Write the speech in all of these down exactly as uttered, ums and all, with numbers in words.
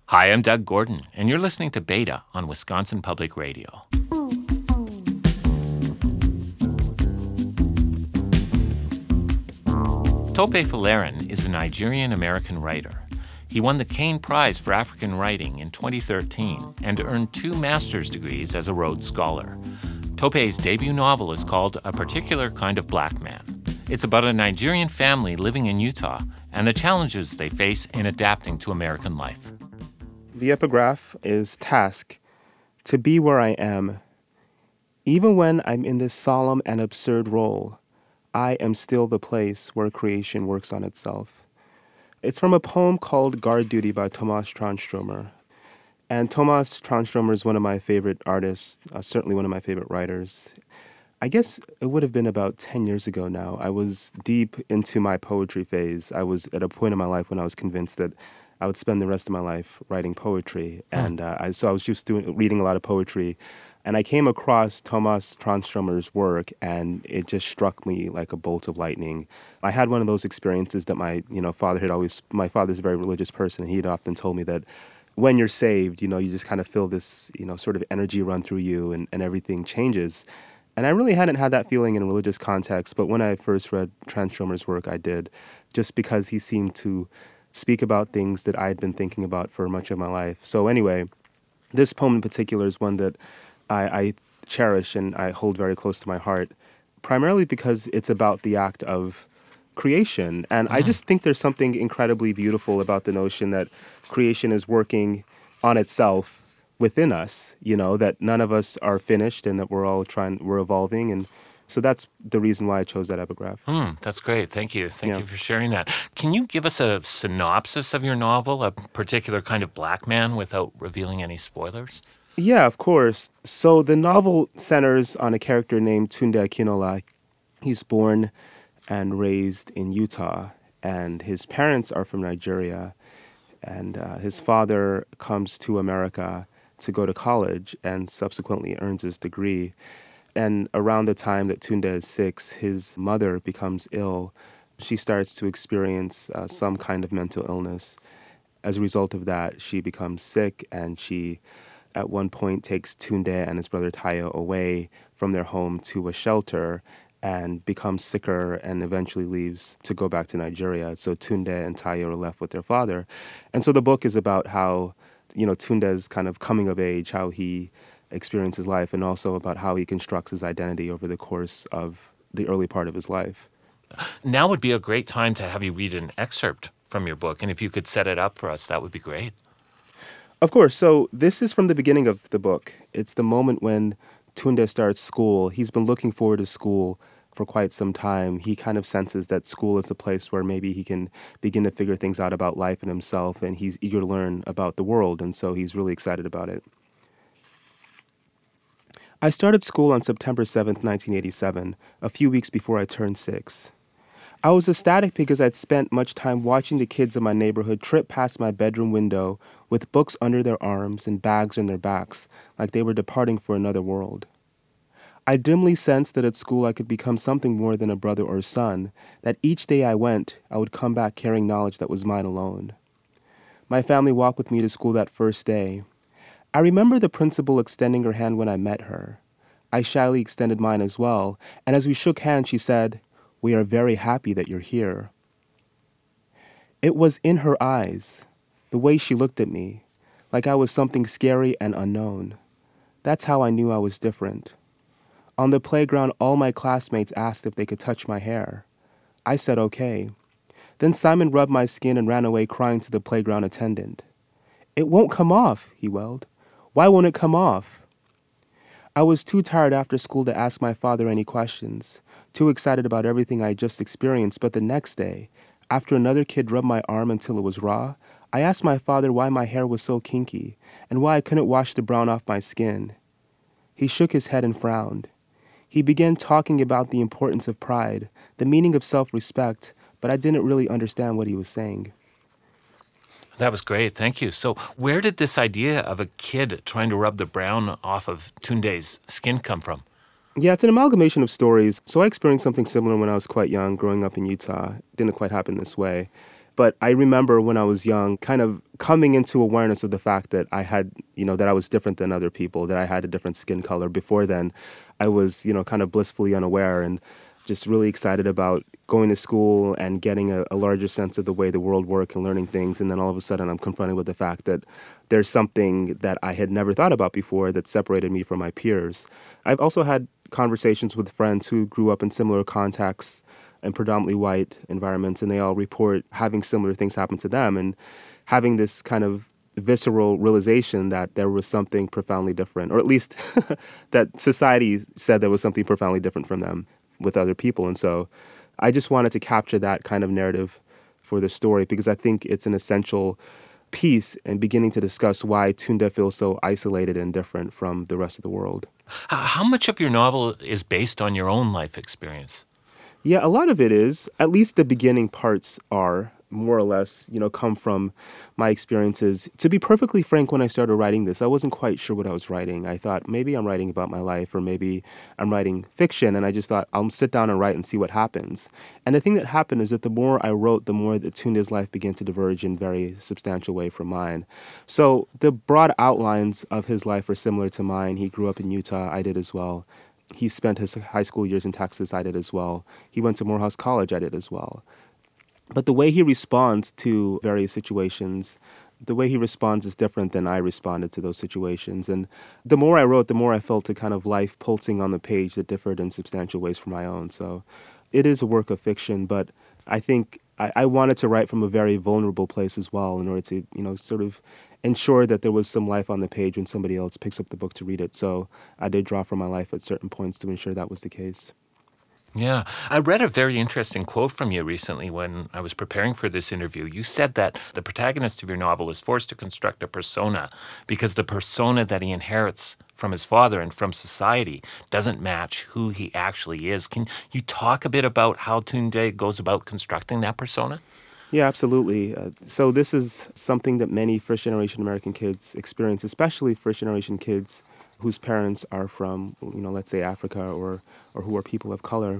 Hi, I'm Doug Gordon, and you're listening to Beta on Wisconsin Public Radio. Tope Folarin is a Nigerian-American writer. He won the Kane Prize for African Writing in twenty thirteen and earned two master's degrees as a Rhodes Scholar. Tope's debut novel is called A Particular Kind of Black Man. It's about a Nigerian family living in Utah and the challenges they face in adapting to American life. The epigraph is task, to be where I am. Even when I'm in this solemn and absurd role, I am still the place where creation works on itself. It's from a poem called Guard Duty by Tomas Transtromer. And Tomas Transtromer is one of my favorite artists, uh, certainly one of my favorite writers. I guess it would have been about ten years ago now. I was deep into my poetry phase. I was at a point in my life when I was convinced that I would spend the rest of my life writing poetry. Mm. And uh, I, so I was just doing, reading a lot of poetry. And I came across Tomas Transtromer's work, and it just struck me like a bolt of lightning. I had one of those experiences that my, you know, father had always, my father's a very religious person, and he'd often told me that when you're saved, you know, you just kind of feel this, you know, sort of energy run through you and, and everything changes. And I really hadn't had that feeling in a religious context, but when I first read Transtromer's work, I did, just because he seemed to speak about things that I had been thinking about for much of my life. So anyway, this poem in particular is one that I, I cherish and I hold very close to my heart, primarily because it's about the act of creation. And I just think there's something incredibly beautiful about the notion that creation is working on itself within us, you know, that none of us are finished and that we're all trying, we're evolving. And so that's the reason why I chose that epigraph. Mm, that's great. Thank you. Thank Yeah. you for sharing that. Can you give us a synopsis of your novel, A Particular Kind of Black Man, without revealing any spoilers? Yeah, of course. So the novel centers on a character named Tunde Akinola. He's born and raised in Utah, and his parents are from Nigeria. And uh, his father comes to America to go to college and subsequently earns his degree. And around the time that Tunde is six, his mother becomes ill. She starts to experience uh, some kind of mental illness. As a result of that, she becomes sick, and she at one point takes Tunde and his brother Tayo away from their home to a shelter and becomes sicker and eventually leaves to go back to Nigeria. So Tunde and Tayo are left with their father. And so the book is about how, you know, Tunde's kind of coming of age, how he experiences life, and also about how he constructs his identity over the course of the early part of his life. Now would be a great time to have you read an excerpt from your book, and if you could set it up for us, that would be great. Of course. So this is from the beginning of the book. It's the moment when Tunde starts school. He's been looking forward to school for quite some time. He kind of senses that school is a place where maybe he can begin to figure things out about life and himself, and he's eager to learn about the world, and so he's really excited about it. I started school on September seventh, nineteen eighty-seven, a few weeks before I turned six. I was ecstatic because I'd spent much time watching the kids in my neighborhood trip past my bedroom window with books under their arms and bags on their backs, like they were departing for another world. I dimly sensed that at school I could become something more than a brother or son, that each day I went, I would come back carrying knowledge that was mine alone. My family walked with me to school that first day. I remember the principal extending her hand when I met her. I shyly extended mine as well, and as we shook hands, she said, "We are very happy that you're here." It was in her eyes, the way she looked at me, like I was something scary and unknown. That's how I knew I was different. On the playground, all my classmates asked if they could touch my hair. I said okay. Then Simon rubbed my skin and ran away crying to the playground attendant. "It won't come off," he wailed. "Why won't it come off?" I was too tired after school to ask my father any questions, too excited about everything I had just experienced, but the next day, after another kid rubbed my arm until it was raw, I asked my father why my hair was so kinky and why I couldn't wash the brown off my skin. He shook his head and frowned. He began talking about the importance of pride, the meaning of self-respect, but I didn't really understand what he was saying. That was great. Thank you. So where did this idea of a kid trying to rub the brown off of Tunde's skin come from? Yeah, it's an amalgamation of stories. So I experienced something similar when I was quite young, growing up in Utah. It didn't quite happen this way. But I remember when I was young, kind of coming into awareness of the fact that I had, you know, that I was different than other people, that I had a different skin color. Before then, I was, you know, kind of blissfully unaware and just really excited about going to school and getting a, a larger sense of the way the world works and learning things. And then all of a sudden I'm confronted with the fact that there's something that I had never thought about before that separated me from my peers. I've also had conversations with friends who grew up in similar contexts and predominantly white environments, and they all report having similar things happen to them and having this kind of visceral realization that there was something profoundly different, or at least that society said there was something profoundly different from them with other people. And so I just wanted to capture that kind of narrative for the story because I think it's an essential piece in beginning to discuss why Tunde feels so isolated and different from the rest of the world. How much of your novel is based on your own life experience? Yeah, a lot of it is. At least the beginning parts are more or less, you know, come from my experiences. To be perfectly frank, when I started writing this, I wasn't quite sure what I was writing. I thought maybe I'm writing about my life or maybe I'm writing fiction. And I just thought I'll sit down and write and see what happens. And the thing that happened is that the more I wrote, the more that Tunde's life began to diverge in very substantial way from mine. So the broad outlines of his life are similar to mine. He grew up in Utah. I did as well. He spent his high school years in Texas. I did as well. He went to Morehouse College. I did as well. But the way he responds to various situations, the way he responds is different than I responded to those situations. And the more I wrote, the more I felt a kind of life pulsing on the page that differed in substantial ways from my own. So it is a work of fiction, but I think I, I wanted to write from a very vulnerable place as well in order to, you know, sort of ensure that there was some life on the page when somebody else picks up the book to read it. So I did draw from my life at certain points to ensure that was the case. Yeah. I read a very interesting quote from you recently when I was preparing for this interview. You said that the protagonist of your novel is forced to construct a persona because the persona that he inherits from his father and from society doesn't match who he actually is. Can you talk a bit about how Tunde goes about constructing that persona? Yeah, absolutely. Uh, so this is something that many first-generation American kids experience, especially first-generation kids whose parents are from, you know, let's say Africa or or who are people of color.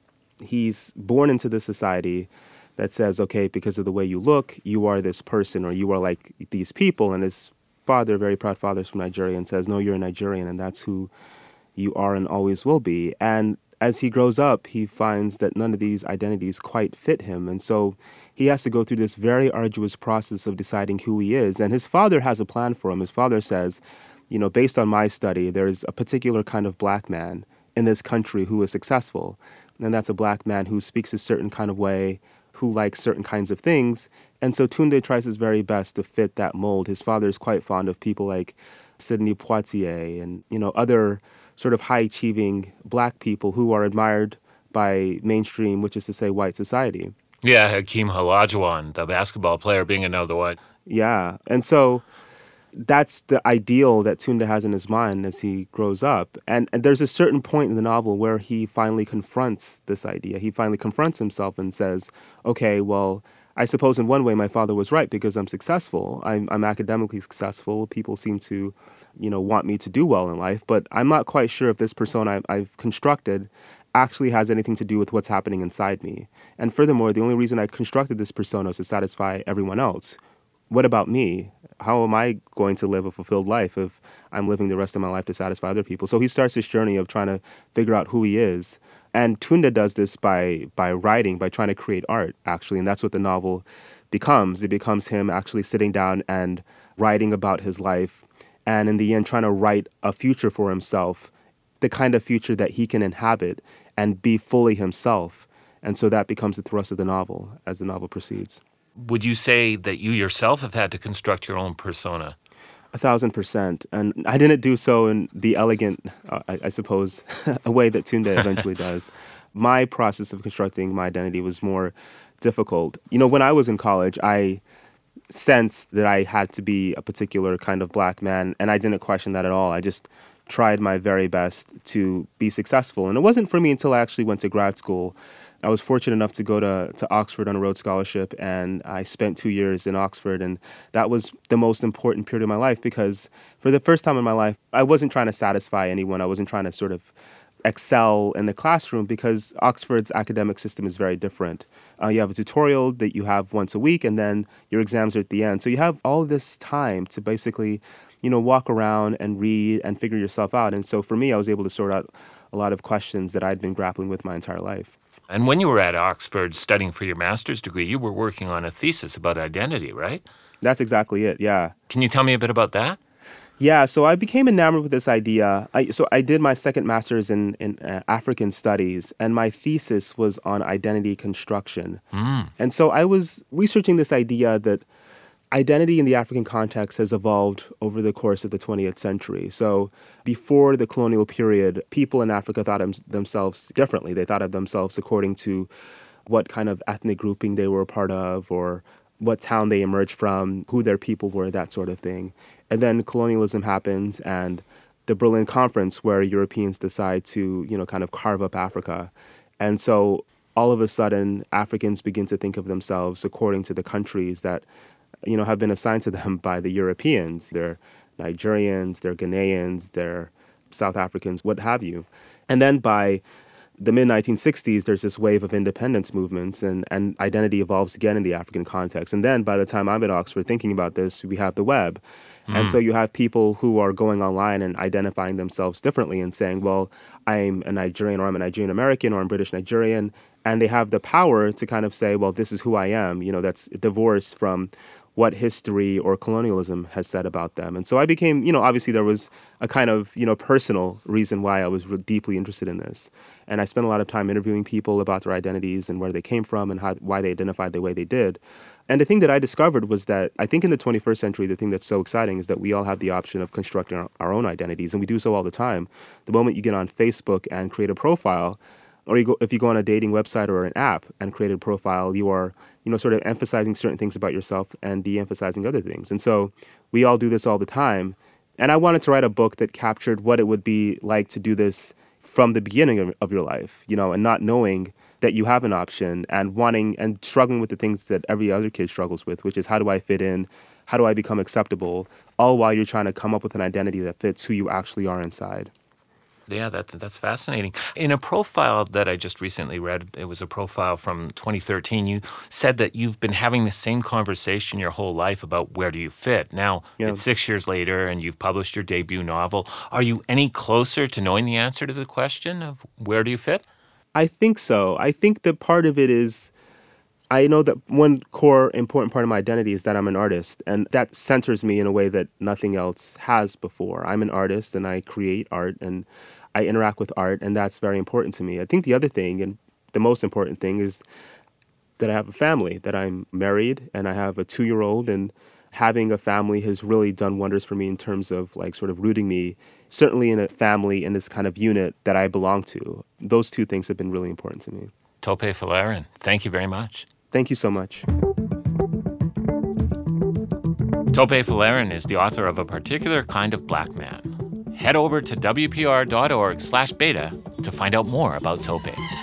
He's born into this society that says, okay, because of the way you look, you are this person or you are like these people. And his father, very proud father, is from Nigeria and says, no, you're a Nigerian and that's who you are and always will be. And as he grows up, he finds that none of these identities quite fit him. And so he has to go through this very arduous process of deciding who he is. And his father has a plan for him. His father says, you know, based on my study, there's a particular kind of black man in this country who is successful. And that's a black man who speaks a certain kind of way, who likes certain kinds of things. And so Tunde tries his very best to fit that mold. His father is quite fond of people like Sidney Poitier and, you know, other sort of high-achieving black people who are admired by mainstream, which is to say white society. Yeah, Hakeem Olajuwon, the basketball player, being another one. Yeah. And so that's the ideal that Tunde has in his mind as he grows up. And, and there's a certain point in the novel where he finally confronts this idea. He finally confronts himself and says, okay, well, I suppose in one way my father was right because I'm successful. I'm, I'm academically successful. People seem to, you know, want me to do well in life. But I'm not quite sure if this persona I've constructed actually has anything to do with what's happening inside me. And furthermore, the only reason I constructed this persona is to satisfy everyone else. What about me? How am I going to live a fulfilled life if I'm living the rest of my life to satisfy other people? So he starts this journey of trying to figure out who he is. And Tunde does this by by writing, by trying to create art, actually. And that's what the novel becomes. It becomes him actually sitting down and writing about his life. And in the end, trying to write a future for himself, the kind of future that he can inhabit and be fully himself. And so that becomes the thrust of the novel as the novel proceeds. Would you say that you yourself have had to construct your own persona? A thousand percent. And I didn't do so in the elegant, uh, I, I suppose, a way that Tunde eventually does. My process of constructing my identity was more difficult. You know, when I was in college, I sensed that I had to be a particular kind of black man, and I didn't question that at all. I just tried my very best to be successful. And it wasn't for me until I actually went to grad school. I was fortunate enough to go to, to Oxford on a Rhodes Scholarship, and I spent two years in Oxford, and that was the most important period of my life because for the first time in my life, I wasn't trying to satisfy anyone. I wasn't trying to sort of excel in the classroom because Oxford's academic system is very different. Uh, you have a tutorial that you have once a week, and then your exams are at the end. So you have all this time to basically, you know, walk around and read and figure yourself out. And so for me, I was able to sort out a lot of questions that I'd been grappling with my entire life. And when you were at Oxford studying for your master's degree, you were working on a thesis about identity, right? That's exactly it, yeah. Can you tell me a bit about that? Yeah, so I became enamored with this idea. I, so I did my second master's in, in uh, African studies, and my thesis was on identity construction. Mm. And so I was researching this idea that identity in the African context has evolved over the course of the twentieth century. So before the colonial period, people in Africa thought of themselves differently. They thought of themselves according to what kind of ethnic grouping they were a part of, or what town they emerged from, who their people were, that sort of thing. And then colonialism happens, and the Berlin Conference, where Europeans decide to, you know, kind of carve up Africa. And so all of a sudden, Africans begin to think of themselves according to the countries that, you know, have been assigned to them by the Europeans. They're Nigerians, they're Ghanaians, they're South Africans, what have you. And then by the mid nineteen sixties, there's this wave of independence movements, and, and identity evolves again in the African context. And then by the time I'm at Oxford thinking about this, we have the web. Mm. And so you have people who are going online and identifying themselves differently and saying, well, I'm a Nigerian, or I'm a Nigerian American, or I'm British Nigerian. And they have the power to kind of say, well, this is who I am. You know, that's divorced from what history or colonialism has said about them. And so I became, you know, obviously there was a kind of, you know, personal reason why I was re- deeply interested in this. And I spent a lot of time interviewing people about their identities and where they came from and how, why they identified the way they did. And the thing that I discovered was that I think in the twenty-first century, the thing that's so exciting is that we all have the option of constructing our, our own identities, and we do so all the time. The moment you get on Facebook and create a profile, or you go, if you go on a dating website or an app and create a profile, you are, you know, sort of emphasizing certain things about yourself and de-emphasizing other things. And so we all do this all the time. And I wanted to write a book that captured what it would be like to do this from the beginning of, of your life, you know, and not knowing that you have an option and wanting and struggling with the things that every other kid struggles with, which is how do I fit in? How do I become acceptable? All while you're trying to come up with an identity that fits who you actually are inside. Yeah, that, that's fascinating. In a profile that I just recently read, it was a profile from twenty thirteen, you said that you've been having the same conversation your whole life about where do you fit. Now, yeah. It's six years later and you've published your debut novel. Are you any closer to knowing the answer to the question of where do you fit? I think so. I think that part of it is, I know that one core important part of my identity is that I'm an artist, and that centers me in a way that nothing else has before. I'm an artist, and I create art, and I interact with art, and that's very important to me. I think the other thing, and the most important thing, is that I have a family, that I'm married, and I have a two-year-old, and having a family has really done wonders for me in terms of like sort of rooting me, certainly in a family, in this kind of unit that I belong to. Those two things have been really important to me. Tope Folarin, thank you very much. Thank you so much. Tope Folarin is the author of A Particular Kind of Black Man. Head over to W P R dot org slash beta to find out more about Tope.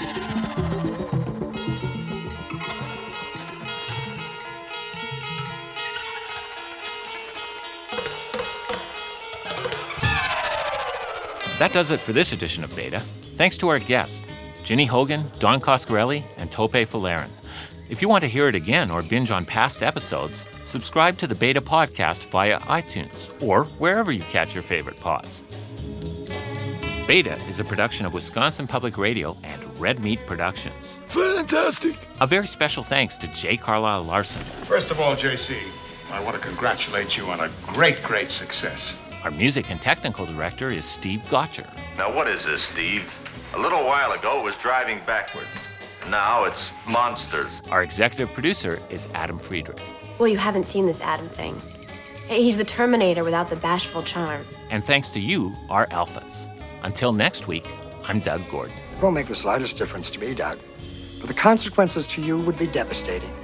That does it for this edition of Beta. Thanks to our guests, Ginny Hogan, Don Coscarelli, and Tope Folarin. If you want to hear it again or binge on past episodes, subscribe to the Beta podcast via iTunes or wherever you catch your favorite pods. Beta is a production of Wisconsin Public Radio and Red Meat Productions. Fantastic! A very special thanks to J. Carlisle Larson. First of all, J C, I want to congratulate you on a great, great success. Our music and technical director is Steve Gotcher. Now what is this, Steve? A little while ago it was driving backwards. Now it's monsters. Our executive producer is Adam Friedrich. Well, you haven't seen this Adam thing. He's the Terminator without the bashful charm. And thanks to you, our alphas. Until next week, I'm Doug Gordon. It won't make the slightest difference to me, Doug. But the consequences to you would be devastating.